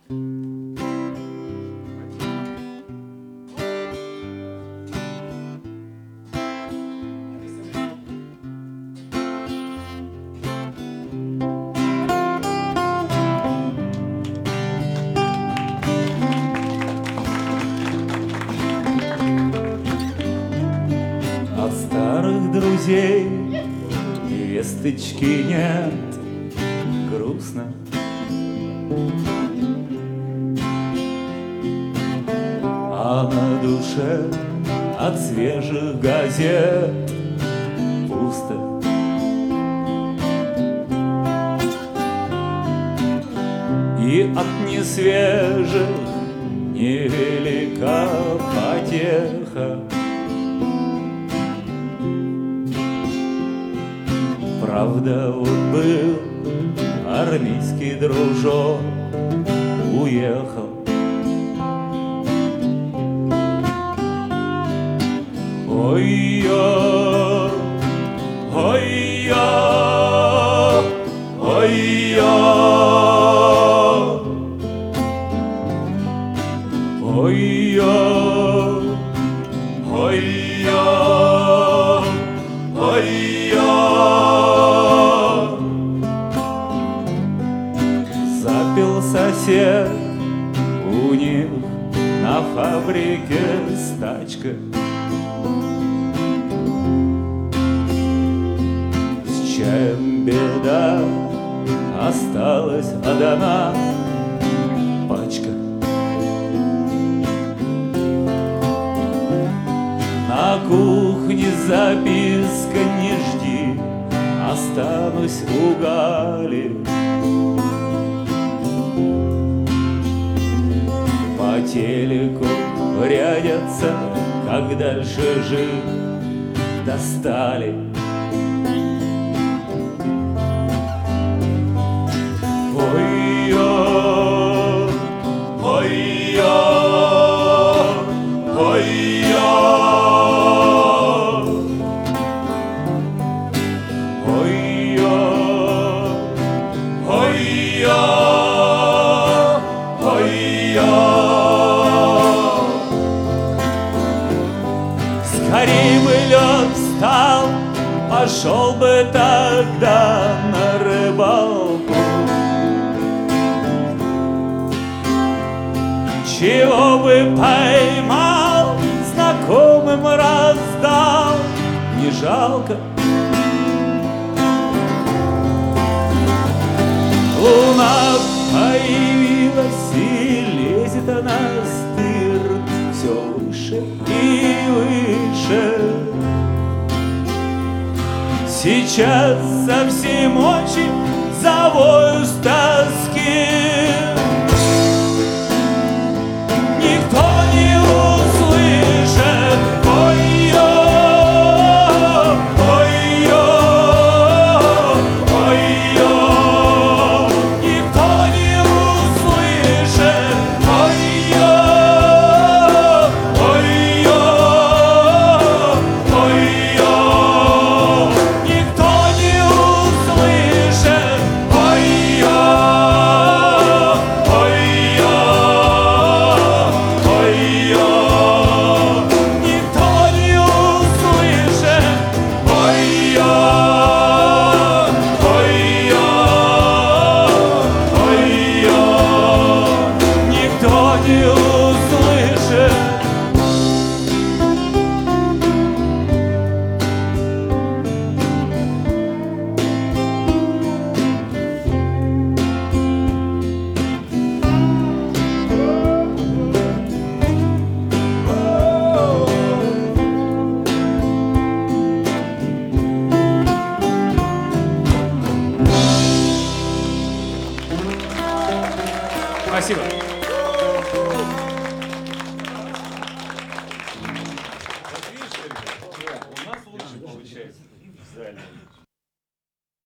От старых друзей весточки нет, грустно. А на душе от свежих газет пусто. И от несвежих невелика потеха. Правда, вот был армейский дружок, уехал. Ой-я, ой-я, ой-я, ой-я, ой-я, ой-я. Запил сосед у них на фабрике стачка. С чаем беда, осталась одна пачка. На кухне записка: не жди, останусь у Гали. По телеку рядятся, как дальше жить, достали. Ой-я, ой-я, ой-я, ой-я, ой-я, ой-я. Скорей бы лед встал, пошел бы тогда на рыбалку. Чего бы поймал, знакомым раздал, не жалко. Луна появилась и лезет она стыр все выше и выше. Сейчас совсем очень завою с тоски. Никто не услышит. Ой-ё, ой-ё, ой-ё. Никто не услышит. Ой-ё, ой-ё, ой-ё. Никто не услышит. Ой-ё, ой-ё. Спасибо.